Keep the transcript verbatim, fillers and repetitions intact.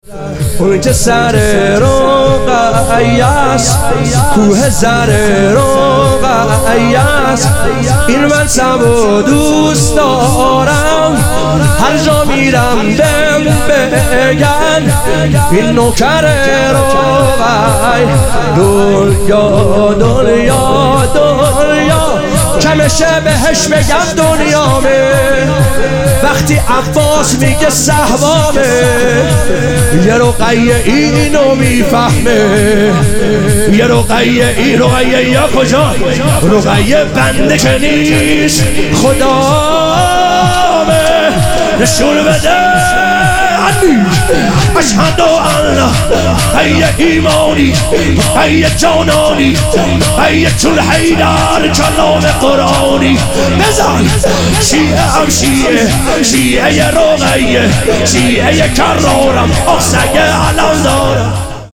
اون که سر رقیه است کوه زر رقیه است، این منصب و دوست دارم، هر جا میرم بهم بگن این نوکر رقیه. دنیا دنیا دنیا کمشه بهش بگم دنیامه، وقتی عباس میگه صحبامه، یه رقیه اینو میفهمه. یه رقیه این رقیه یا کجا؟ رقیه بنده که نیست خدامه. نشون بده اشهد الله ای ایمانی ای جانانی ای چون حیدر کلام قرآنی. بزن شیعه هم شیعه، شیعه رقیه، شیعه کرارم آسگه